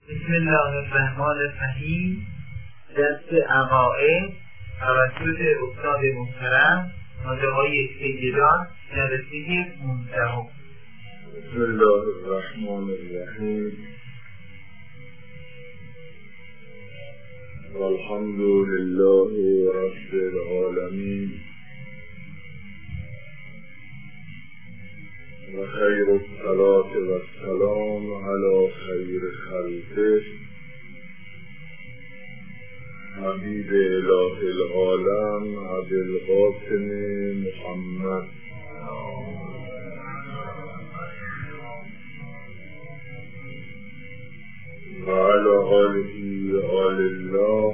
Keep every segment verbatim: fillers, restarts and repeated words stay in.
بسم الله الرحمن الرحیم. درس عقاید توسط استاد محترم آقای سیدان جلسه پانزدهم. بسم الله الرحمن الرحیم. والحمد لله رب العالمین و خیر الصلاة و السلام علی خیر خلقه حبیب اله العالم ابی القاسم محمد و علی آله آل الله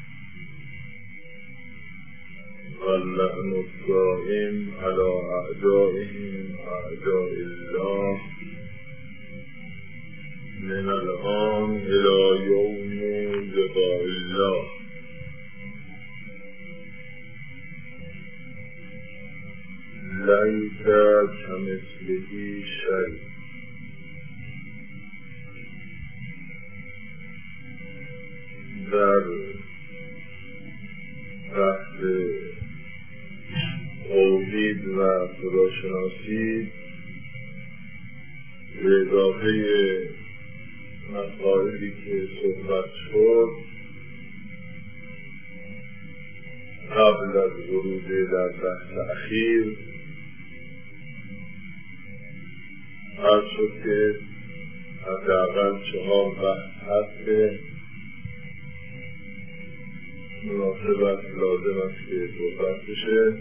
واللعن الدائم على أعدائهم أعداء الله من الآن إلى يوم لقاء الله. ليس كمثله شيء. در بحث توحید و خداشناسی به اضافه مسائلی که صحبت شد قبل از ورود در بحث اخیر عرض شد که حداقل چهار بحث هست که مناسبت لازم است که صحبت بشه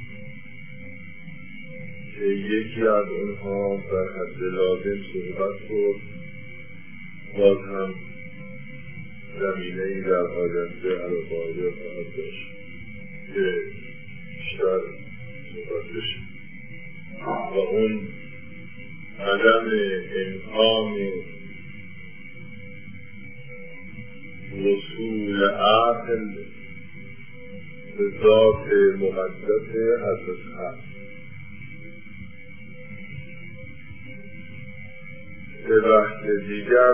که یکی از اونها در حد لازم صحبت شد، باز هم زمینه‌ای در آینده علاقه خواهد داشت که بیشتر صحبت بشه و اون عدم امکان وصول عقل به ذات مقدس حضرت هست. به بحث دیگر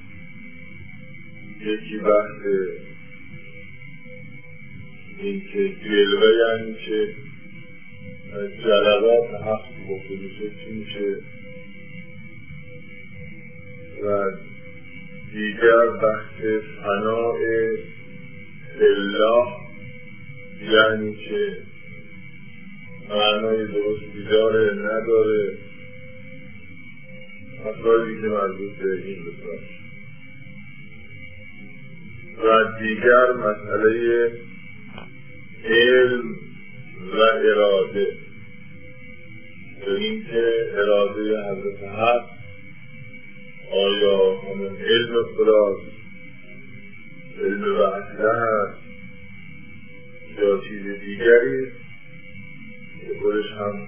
یکی بحث این که جلوه یعنی چه، جلوات حق گفته میشه چی میشه، و دیگر بحث فناء الله یعنی که معنای درستی داره نداره، مسائلی که مربوط به این بساش. و دیگر مسئله علم و اراده، به این که اراده حضرت هست آیا همون علم خداست، علم وحده هست یا چیز دیگری که خودش هم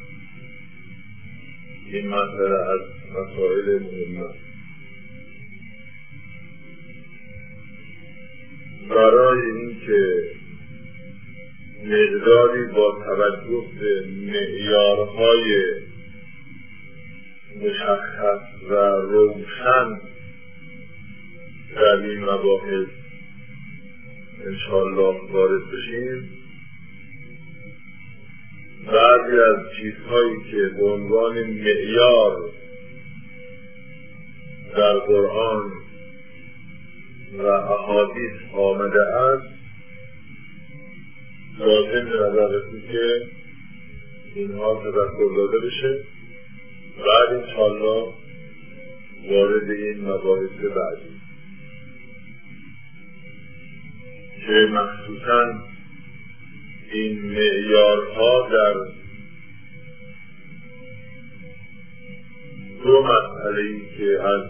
این مسئله از مسائل مهمه. برای این که مقداری با توجه به معیارهای مشخص و روشن در این مباحث انشاءالله وارد بشیم، بعضی از چیزهایی که به عنوان معیار در قرآن و احادیث آمده است لازم به نظر رسید که اینها تذکر داده بشه. بعد انشاءالله وارد این مباحث بعدی که مخصوصاً این معیارها در دو مسئله‌ای که از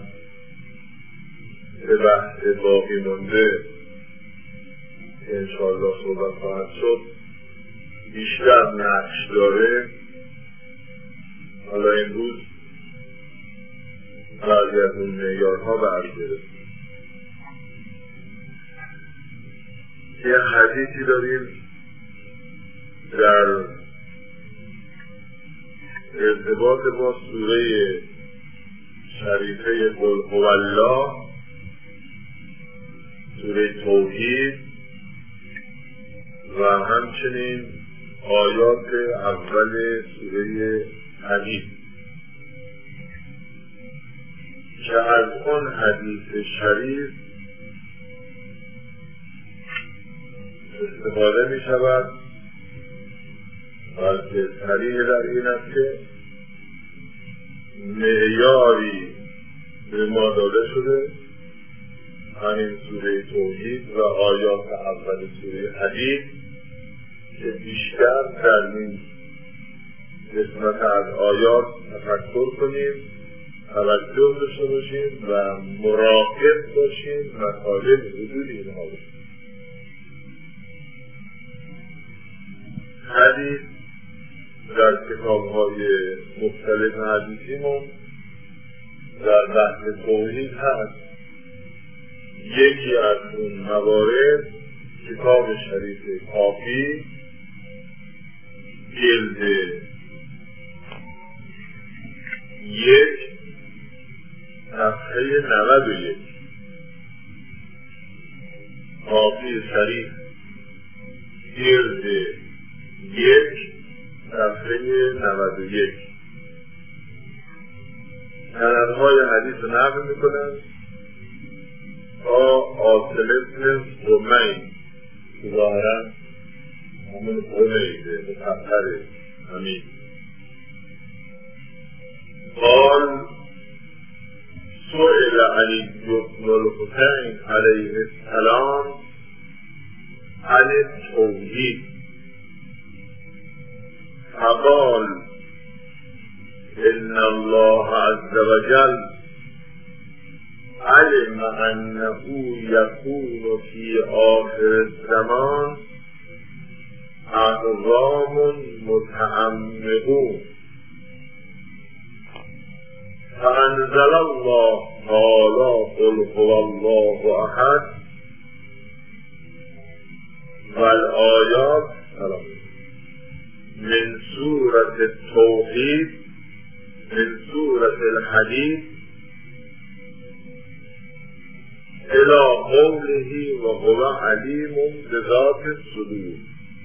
به بحث باقی مونده انشاءالله صحبت خواهد شد بیشتر نقش داره. حالا امروز بعضی از اون معیارها برگرده. یه حدیثی داریم در ارتباط با سوره شریفه قل هو الله سوره توحید و همچنین آیات اول سوره حدید که از اون حدیث شریف استفاده می شود بلکه صریح در این است که معیاری به ما داده شده همین سوره توحید و آیات اول سوره حدید که بیشتر در این قسمت از آیات تفکر کنیم، توجه داشته باشیم و مراقب باشیم مطالب حدود اینها باشیم. حدیث در کتاب‌های مختلف حدیثیمون در بحث توحید هست. یکی از اون موارد کتاب شریف کافی جلد یک صفحه نود و یک کافی شریف جلد یک صفحه نود و یک سندهای حدیث رو نقل میکنند تا عاصم ابن سمین که ظاهرا همون سمیده متأخر همین قال سئل علی بن الحسین علیه السلام عن التوحید فقال ان الله عز وجل علم انه يكون في آخر الزمان اقوام متعمقون فانزل الله تعالى قل هو الله احد والآيات من سورة التوحید من سورة الحديد الى قوله وهو علیم بذات الصدور.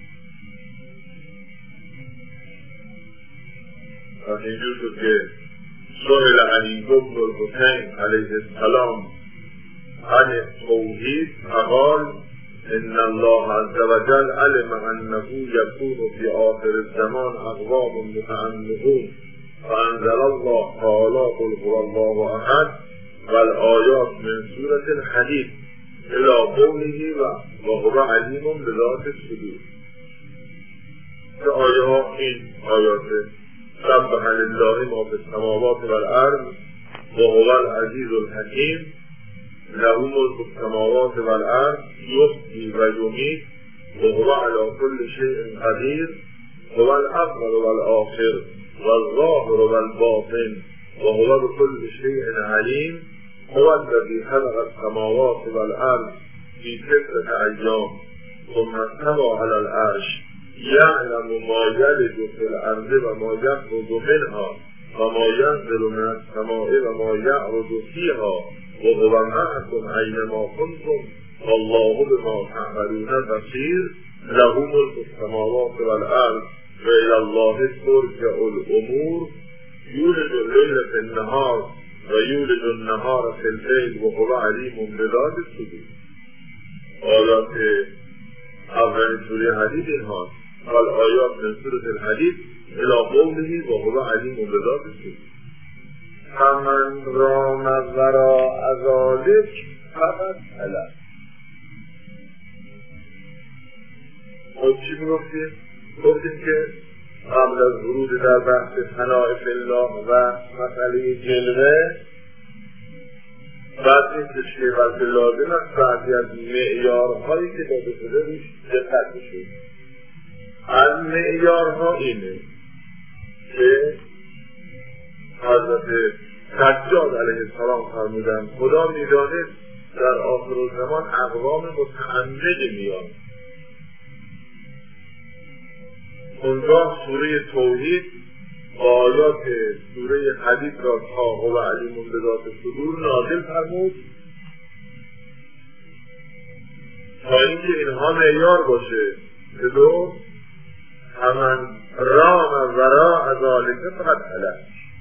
و اینجور شد که سئل علی بن الحسین علیه السلام عن التوحید فقال ان الله عز وجل علم انه يكون في آخر الزمان اقوام متعمقون فانزل الله تعالى قل هو الله احد والآیات من سورة الحدید الى قوله وهو علیم بذات الصدور. که آیه ها این آیات سبح لله ما فی السماوات والارض وهو العزیز الحکیم له ملک السماوات والارض یحیی و یمیت وهو علی كل شیء قدیر هو الاول والآخر والظاهر والباطن وهو بكل شيء عليم هو الذي خلق السماوات والأرض في ستة أيام ثم استوى على العرش يعلم ما يلج في الأرض وما يخرج منها وما ينزل من السماء وما يعرج فيها وهو معكم أينما كنتم والله بما تعملون بصير له ملك السماوات والأرض وإلى الله ترجع الأمور یولد اللیل فی النهار و یولد النهار فی الليل و هو علیم بذات الصدور. آیات اول سوره حدید این هاست. والآیات من سوره الحدید الی قوله و هو علیم بذات الصدور. فمن رام وراء ذلک فقد هلک. خب چی میگفتیم؟ گفتیم که قبل از ورود در بحث ثناء فی الله و مسئله جلوه بعد این تشکیل بلکه لازم است بعضی از معیارهایی که داده شده روش دقت بشید. از معیارها اینه که حضرت سجاد علیه السلام فرمودند خدا می‌داند در آخر الزمان اقوام متعمق میان. اونجا سوره توحید آیات سوره حدید را تا هو علیم بذات الصدور نازل فرمود تا اینکه اینها معیار باشه که دو همان رام ورا از آلکه فقط علم.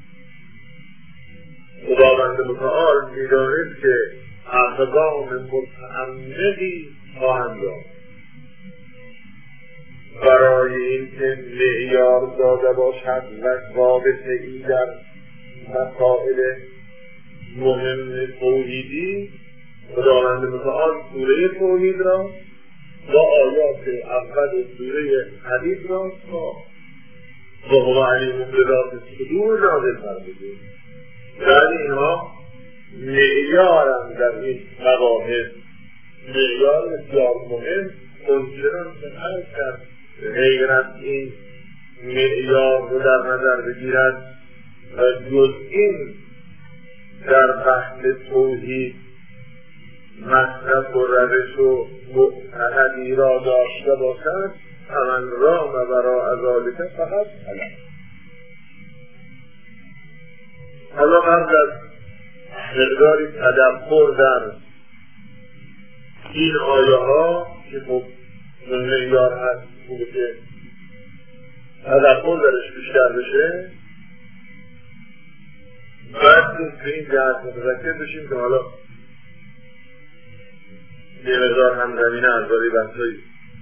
خداوند متعال می‌دانست که اقدام متعمدی خواهند داشت برای اینکه معیار داده باشد و ثابت ای در مسائل مهم توحیدی. خداوند متعال سوره توحید را با آیات اول سوره حدیث را با و هو علیم بذات الصدور نازل فرموده. یعنی اینها معیارند در این مباحث، معیار بسیار مهم. منکران چنان کرد غیر از این معیار رو در نظر بگیرد و جز این در بحث توحید مصرف و روش و معتقدی را داشته باشد همان رام و برا از آلکه فقط علم. حالا قبل از مقداری تدبر در این آیه ها که خب معیار هست خوبه که تدبر درش بیشتر بشه، بعد به این جهت متذکر بشیم که حالا یه مقدار هم زمینه از داری بحثایی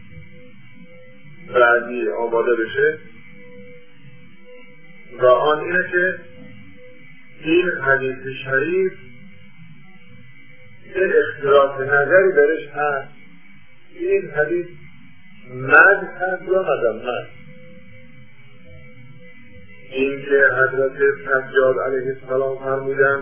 بعدی آماده بشه و آن اینه که این حدیث شریف این اختلاف نظری درش هست. این حدیث مد هست یا مذمت؟ این که حضرت سجاد علیه السلام فرمودن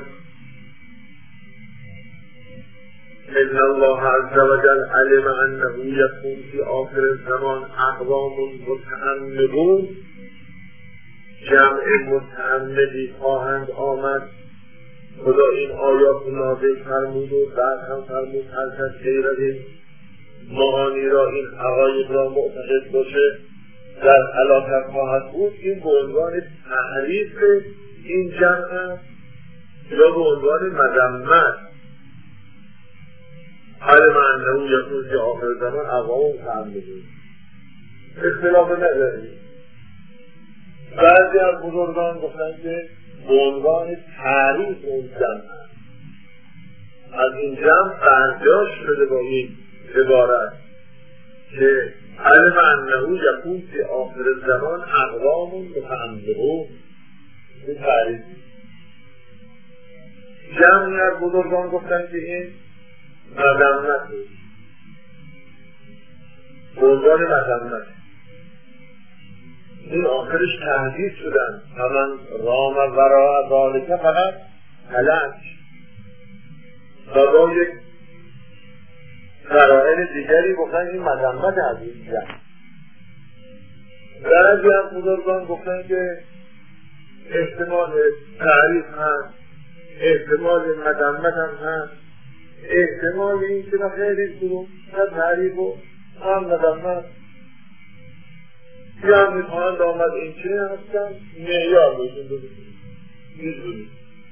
ان الله عز وجل علم انه یکون فی آخر الزمان اقوام متعمدون، جمع متعمدی خواهند آمد. خدا این آیات نازل فرمود و بعد هم فرمود هر کس غیر از این معانی را، این عقاید را معتقد باشه در هلاکت خواهد بود. این به عنوان تحریف این جمع یا به عنوان مذمت. علم انه یکون فی آخر زمان اقوام متعمدون، اختلاف نظری. بعضی از بزرگان گفتن که به عنوان تعریف اون جمع از این جمع برداشت شده با این عبارت که علم انه یکون فی آخر زمان اقوام متعمدون. این تعریف. جمعی از بزرگان گفتن که این مذمت به عنوان مذمت. این آخرش تهدید شدن همان رام ورا ذالکه فقط هلک و با یک قرائن دیگری گفتن این مذمت از این جمع. بعضی از بزرگان گفتن که احتمال تعریف هست، احتمال مذمت هم هست، احتمال این که خیلی کنون هم تعریف و هم مذمت یا هم میخواهند آمد این چه هستن معیار باشون بزنید میزونید.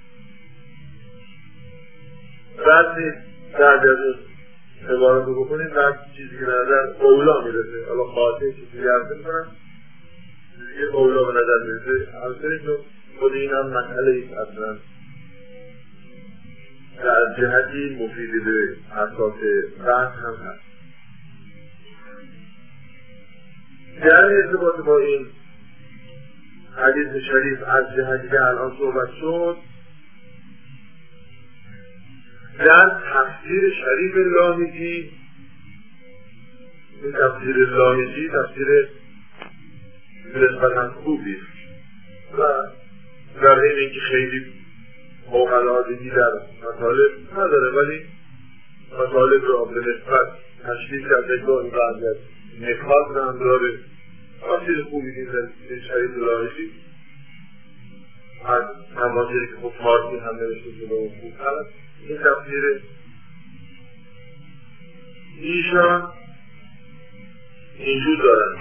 بعد نیست بعد از اون عبارت رو بکنیم بعد چیزی که نظر اولا میرسه. حالا خواهده چیزی گرده میکنم چیزی که اولا به نظر میرسه همسنی چون خود این هم مسئله ایست اصلا که از جهتی مفیدی به اساس بحث هم هست. در ارتباط با این حدیث شریف از جهتی که الان صحبت شد، در تفسیر شریف لاهیجی، این تفسیر لاهیجی تفسیر نسبتاً خوبی و در این اینکه خیلی موقعاتیدی در مطالب نداره ولی مطالب را به نسبت تشریف کرده که این بعضی از نکات هم داره. تفسیر خوبی دید در شریف لاهیجی از مواضعی که خب فارسی هم نوشته شده و خوب هست. این تفسیر ایشان اینجور دارن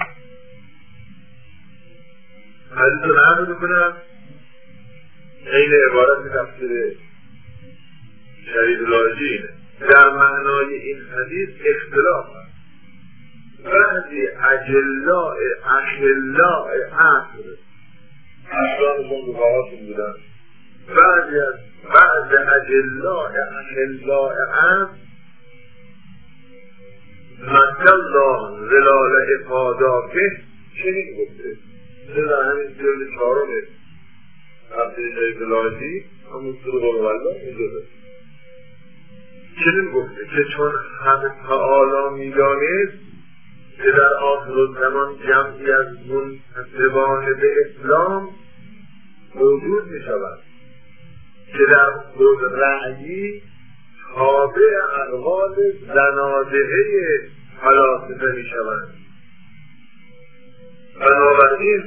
حدیث رو نقل میکنن این عبارت تفسیر شریف لاهیجی اینه در معنای این حدیث اختلاف هست. بعضی اجلاء اخلاء عصر اصلانشون روحاشون بودن، بعضی از بعض اجلاء اخلاء عصر مثل الله زلال افاداته چنین گفته. چه در همین جلد چهارم هفته شهید لاجی همون سور قربالله میدونه چنین گفته که چون حق تعالی میدانست که در آخر الزمان جمعی از منتسبان به اسلام موجود می شود که در خود رأیی تابع اقوال زنادقه فلاسفه می شوند. بنابراین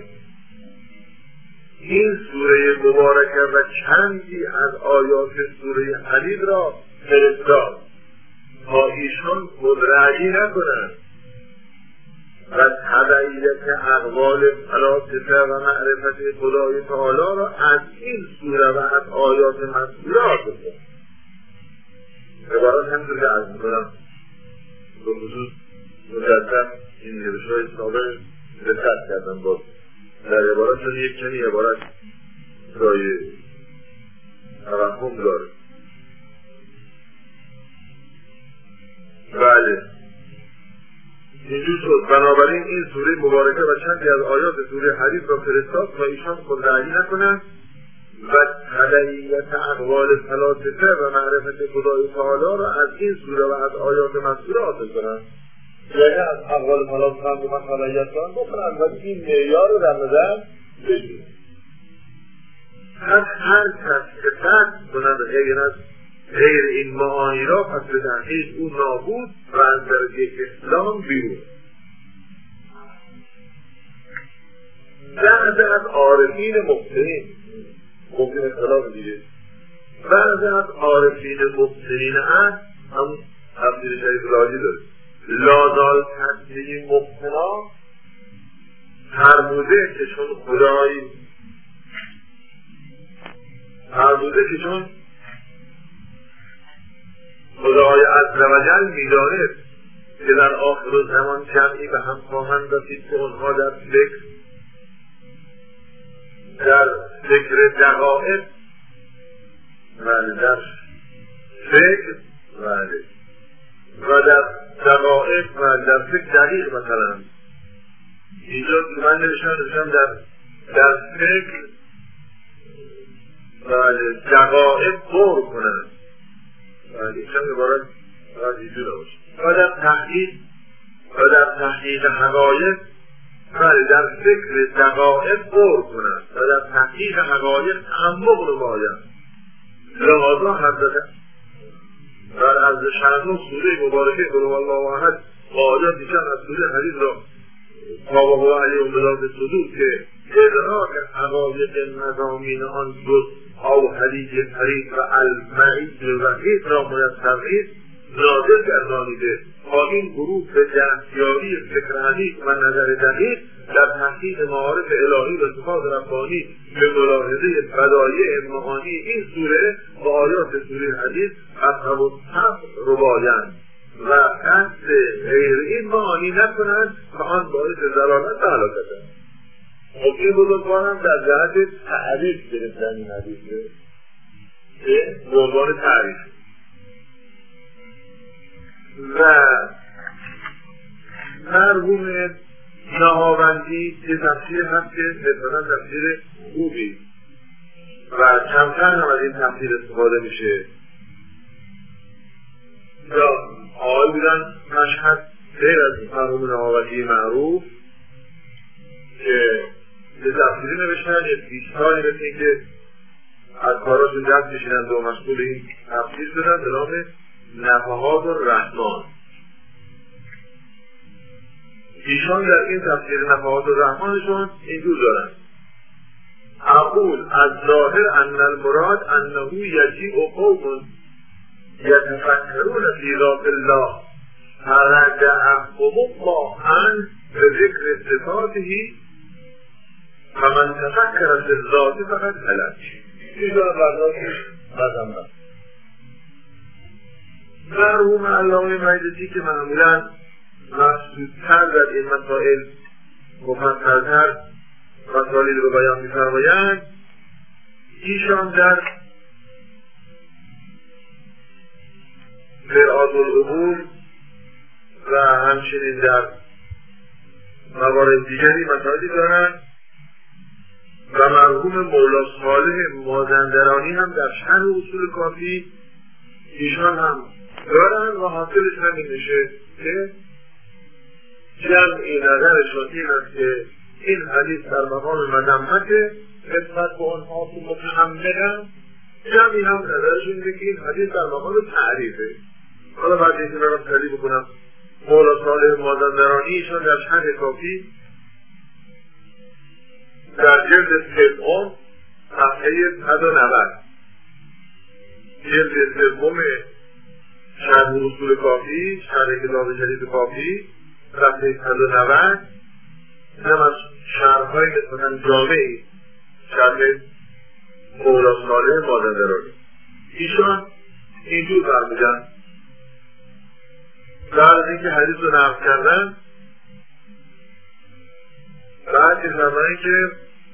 این سوره مبارکه و چندی از آیات سوره حدید را فرستاد تا ایشان خود رأیی نکنند و تبعیت اقوال فلاسفه و معرفت خدای تعالی را از این سوره و از آیات مذکوره آغاز کنند. عبارات همینطور که عرض می‌کنم به خصوص مجدد این نوشته‌های سابق دقت کردم باز در عباراتشون یک کمی عبارت رای توهم داره. بله اینجور شد. بنابراین این سوره مبارکه و چندی از آیات سوره حدید را فرستاد تا ایشان خود رعی نکنند و تبعیت اقوال فلاسفه و معرفت خدای تعالی را از این سوره و از آیات مذکوره حاصل کنند. یعنی از اقوال فلاسفه هم و تبعیت کنند بکنند و این معیار رو در نظر بگیرند. پس هر کس که قصد کند غیر از غیر این معانی را پس به تحقیق او نابود و از درجه اسلام بیرون. بعض از عارفین مبتدین ممکن اختلاف دیگه بعض از عارفین مبتدین هست هم تفسیر شریف راجی داره لازال تصدیق مبتنا فرموده که چون خدایی فرموده که چون خدای عزوجل می‌دانست که در آخر زمان جمعی به هم خواهند رسید که آنها در فکر در فکر دقایق بله در فکر بله و در دقایق و در فکر دقیق مثلا اینجا من نوشتم نوشتم در در فکر بله دقایق غور کنند بله اینجا عبارت باید اینجور باشه و در تحقیق و در تحقیق حقایق بله در فکر دقایق غور کنند و در تحقیق حقایق تعمق نمایند. لحاظا حضرت در از شرح سوره مبارکه قل هو الله احد و آیات دیگر از سوره حدید را تابعه علیهم بذات صدور که ادراک حقایق مضامین آن جز او حدیث طریق و المعید وحید را میسر نیست نادر گردانیده تا این گروه به دستیاری فکر حدیث و نظر دقیق در تحقیق معارف الهی و صفات ربانی به ملاحظه بدایع معانی این سوره و آیات سوره حدیث مذهب و صبر ربایند و قصد غیر این معانی نکنند و آن باعث ضلالت و هلاکت است. خب این بزرگواران در جهت تعریف گرفتن این حدیثه که به عنوان تعریف و مرحوم نهاوندی که تفسیر هست که مثلا تفسیر خوبی و کمتر هم از این تفسیر استفاده میشه. یا آقای بودن مشهد غیر از مرحوم نهاوندی معروف که یه تفسیری نوشتن یه بیست سالی مثل این که از کاراشون دست کشیدند و مشغول این تفسیر شدن به نام نفحات الرحمن. ایشان در این تفسیر نفحات الرحمنشون اینجور دارن اقول از ظاهر ان المراد انه یجیء قوم یتفکرون فی ذات الله فرجعهم الله عن بذکر صفاته فمن تفکر فی الذات فقد هلک. این دارن برداشتش بزن مرحوم علامه مجلسی که معمولا محسوس‌تر در این مسائل مفصل‌تر مسائلی رو بیان می‌فرمایند، ایشان در مرآت العقول و همچنین در موارد دیگری مسائلی دارند و مرحوم مولا صالح مازندرانی هم در شرح اصول کافی ایشان هم دارند و حاصلش همین میشه که جمعی نظرشان این است که این حدیث در مقام مذمت نسبت به آنها که متحملن، جمعی هم نظرشون اینه که این حدیث در مقام تعریفه. حالا بعد این رو تعریف بکنم. مولا صالح مازندرانی ایشان در شرح کافی در جلد سوم صفحه صد و نود جلد سوم شرح اصول کافی، شرح کتاب جدید کافی صفحه صد و نود هم از شرح‌های نسبتاً جامعی شرح مولا صالح مازندرانی ایشان اینجور فرمودن بعد از اینکه حدیث رو نقل کردن، بعد این زمانی که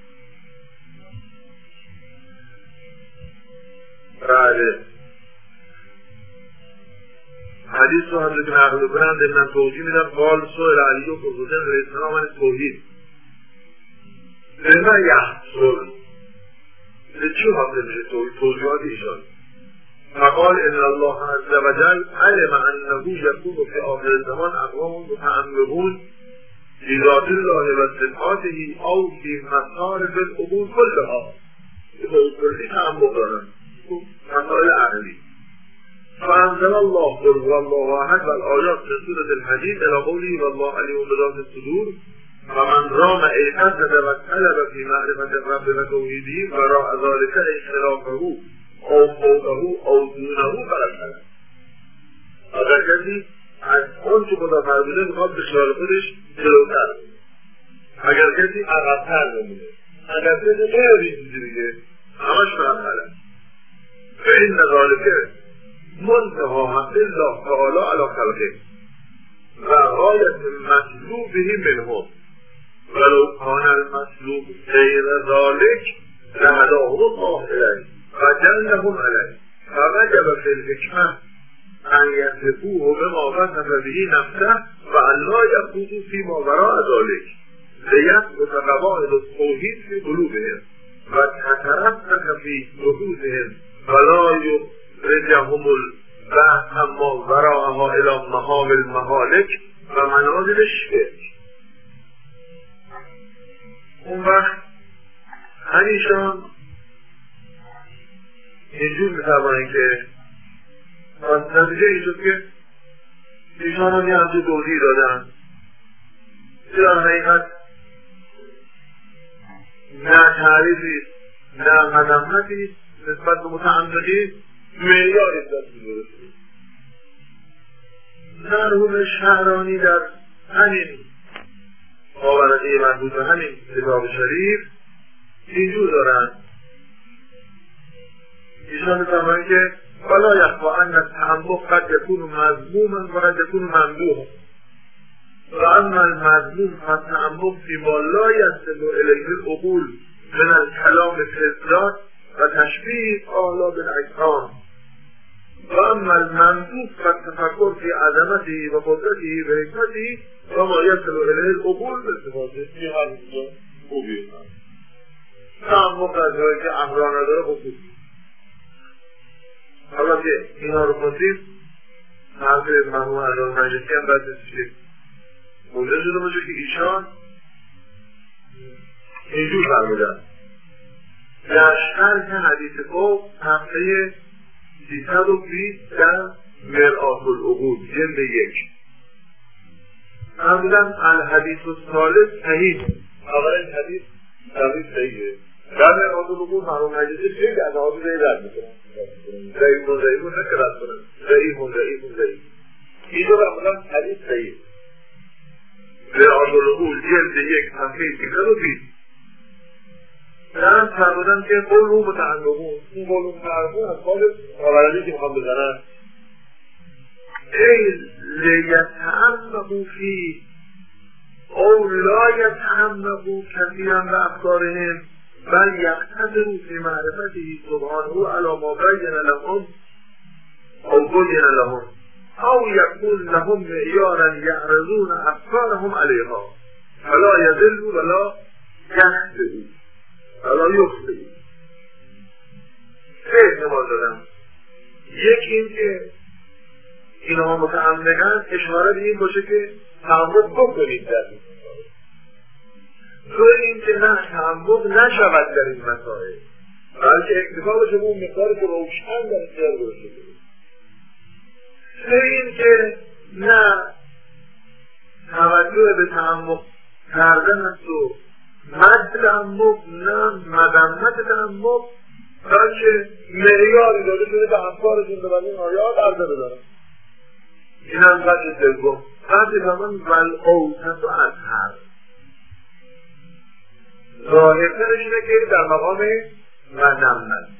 بله حدیث رو هم که نقل کنند من توضیح میدم. قال سئل علی و حسین علیه السلام عن توحید لما یحصل، به چی حاصل میشه توحید؟ توضیحات ایشان فقال ان الله عز وجل علم انه یکون فی آخر الزمان اقوام متعمقون فی ذات الله و صفاته او فی مصارف الامور كلها، کلی تعمق دارن مسائل عقلی. فانزل الله قل هو الله احد والآیات من سورة الحدید الی قوله والله علیم بذات الصدور فمن رام ایقظة و طلب فی معرفة الرب و توحیده وراء ذلك اختلافه او فوقه او دونه برکت. اگر کسی از اون که خدا فرموده میخواد به خیال خودش جلوتر، اگر کسی عقب‌تر بمونه، اگر کسی غیر چیزی دیگه همش برکت. فإن ذلك منتهى حق الله تعالی علی خلقه و غایت مطلوبه منهم ولو کان المطلوب غیر ذلك لهداه الله الیه و جلهم علیه فوجب فی الحکمة ان یصفوه بما وصف به نفسه و ان لا یخوضوا فیما وراء ذلك لیثبت قواعد التوحید فی قلوبهم و تترسخ فی نفوسهم ولا یخرجهم البحث ما وراءها الی مهام المهالک و منازل الشرک. اون وقت همیشان اینجور میتوانید که نتیجه این شد که ایشان هم یه همچه توضیح دادن که در حقیقت نه تعریفی نه مذمتی نسبت به متعمقی معیاری دست درستی. مرحوم شهرانی در همین ماورقه مربوط به همین کتاب شریف اینجور دارن ایشان می‌فرمایند که ولا یخفی ان التعمق قد یکون مذموما و قد یکون ممدوحا و اما المذموم فالتعمق فیما لا یصل الیه العقول من الکلام فی الذات و تشبیه اعلی بالاجسام و اما الممدوح فالتفکر فی عظمته و قدرته و حکمته و ما یصل الیه العقول بالصفات. این هر اینجا خوبیه تعمق از جایی که احرا نداره خصوصی. حالا که اینا رو خوندیم حرف مرحوم علامه مجلسی هم باید بسید موجه شده باشه که ایشان اینجور فرمودن در شرح حدیث فوق صفحه سیصد و بیست در مرآت العقول جلد یک فرمودن الحدیث الثالث صحیح. اولین حدیث حدیث صحیحه. در مرآت العقول مرحوم مجلسی خیلی از آقای زیر رد میکنن ضعیف و ضعیف و نکرد کنن ضعیف و ضعیف و ضعیف اینجا فرمودن حدیث صحیح. مرآت العقول جلد یک صفحه سیصد و بیست دارن فرمودن که قول رو متعمقون، این قول رو متعمقون از قول ماوردی که میخوام بزنن ای لیتعمقوا فی او لا یتعمقوا کثیرا بافکارهم بل یقتصروا فی معرفته سبحانه علی ما بین لهم او بین لهم او یکون لهم معیارا یعرضون افکارهم علیها فلا یضلوا ولا یخطئوا ولا یخطئوا. سه احتمال دادم. یک این که اینها متعمقاً اشاره به این باشه که تعمق بکنید در این مسائل. دو این که نه تعمق نشود در این مسائل بلکه اکتفا باشه اون مقدار که روشن در اختیار باشه. سه این که نه توجه به تعمق کردن است و مد تعمق نه مذمت تعمق بلکه معیاری داده شده به افکارشون به این آیات عرضه بدارن. این هم وجه سوم. وجه دوم والأوسط اظهر. ظاهرترش اینه که در مقام مذمت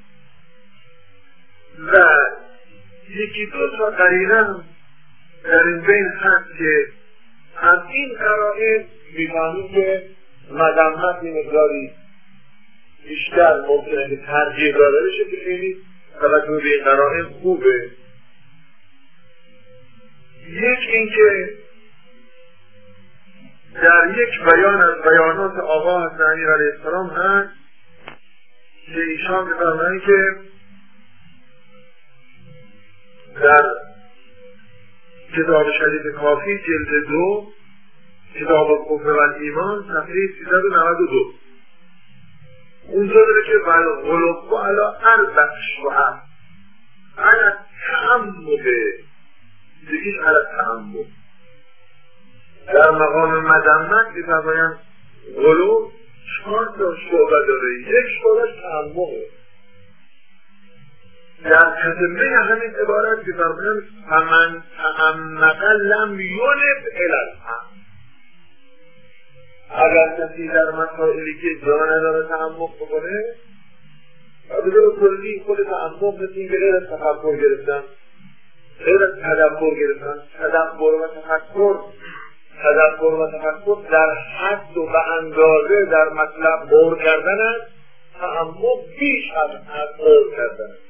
و یکی دو تا قرینه در این بین هست که از این قرائن می‌فهمیم که مذمت این مقداری بیشتر ممکنه که ترجیح داده بشه که خیلی توجه به این قرائن خوبه. یک این که در یک بیان از بیانات آقا حضرت امیر علیه السلام هست که ایشان می‌فرمایند که در کتاب شریف کافی جلد دو کتاب الکفر و ایمان صفحه سیصد و نود و دو اونجا داره که والغلب علی اربع شعب علی تعمق دیگیش علی تعمق در مقام مذمت که فرمایند غلو چهار تا شعبه داره. یک شعبهش تعمقه. در تتمه همین عبارت که فرمایند فمن تعمق لم یلب الی الحق. اگر کسی در مسائلی که جا نداره تعمق بکنه و به طور کلی خود تعمق مثل این غیر از تفکر گرفتن غیر از تدبر گرفتن تدبر و تفکر تدبر و تفکر در حد و به اندازه در مطلب بور کردن است. تعمق بیش از حد بور کردن است.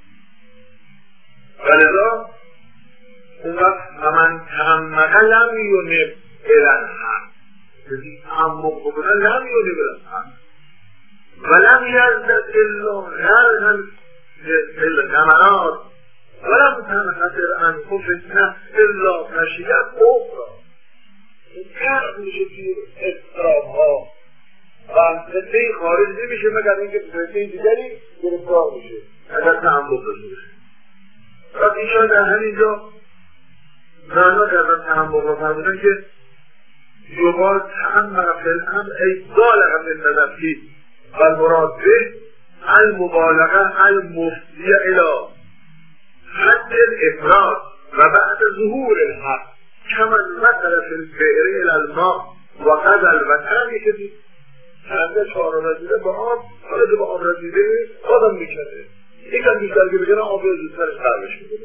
ولذا اون وقت من تعمق لم یلب الی الحق کسی تعمق بکنه لم یلب الی الحق ولم یزدد الا غرقا فی الغمرات ولم تنحصر عنه فتنه الا خشیت اخری. فرق میشه توی اضطراب‌ها و فتنه خارج نمیشه مگر اینکه فتنه دیگری گرفتار میشه اگر تعمق داشته باشه. پس ایشان در همینجا معنا کردن تعمق را فرمودن که یقال تعمق فی الامر ای بالغ فی النظر فیه و المراد به المبالغه المفضیه الی حد الافراط و بعد ظهور الحق کما مثل فی البئر الی الماء و قد الوطن. یک کسی چنده چهار رسیده با آب حالا که با آب رسیده آدم میکنه یکم بیشتر که بگنه آب زودترش قربش میکنه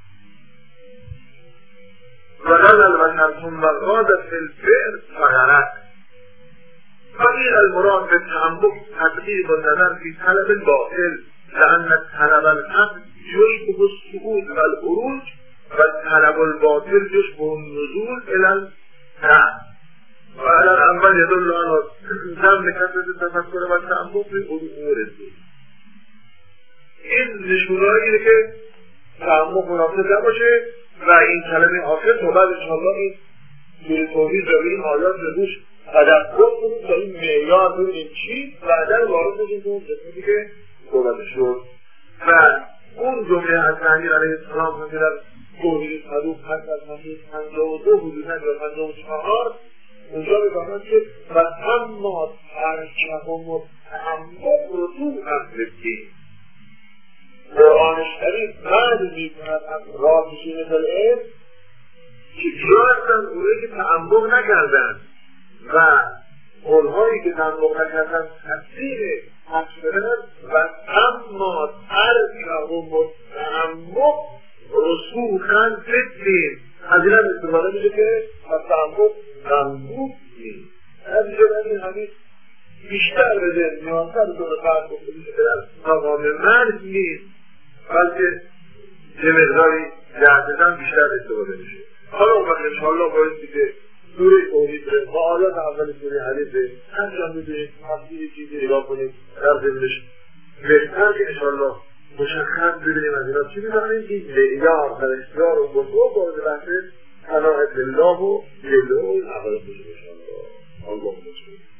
و قد الوطن ثم قاد فی البئر فغرق. فقیل المراد به تعمق تدقیق النظر فی طلب الباطل لأن طلب الحق یشبه الصعود و العروج و طلب الباطل یشبه النزول الی التعب و علی الاول یدل علی ذم کثرت تفکر و تعمق فی امور الدین. این نشونهایی که تعمق مناسب نباشه و این کلمه آخر تا بعد انشاءالله این سوره توحید رو این آیات رو روش تدبر کنیم تا این معیار ببینیم چی بعدا وارد بشیم که اون قسمتی که صحبت شد. و اون جمله از امیر علیه السلام هم که در توحید صدوق هست از مهید پنجاه و دو حدودن یا پنجاه و چهار اونجا بفهمند که و اما ترکهم و تعمق رسول اهل دین. قرآن شریف بعد میکند از راسخین فی العلم که جا هستند اونایی که تعمق نکردند و اونهایی که تعمق نکردند تفسیر تفسیرند و اما ترکهم و تعمق رسوخاً فی الدین از این هم استفاده میشه که از تعمق ممنوع نیست. از این همین بیشتر بده نیازتر به طور فرد گفته میشه که در مقام مرگ نیست، بلکه یه مقداری جهدتن بیشتر استفاده میشه. حالا اون وقت انشاءالله بایستی که سوره توحید به معالات اول سوره حدیث انجام میدونید، همچین یه چیزی نگاه کنید در ضمنش بهتر که انشاءالله مشخص ببینیم از اینا چی می‌فهمیم. این معیار در اختیار و بطور وارد بحث قناعت الله و جلو الاول بشه انشاءالله. الله بسم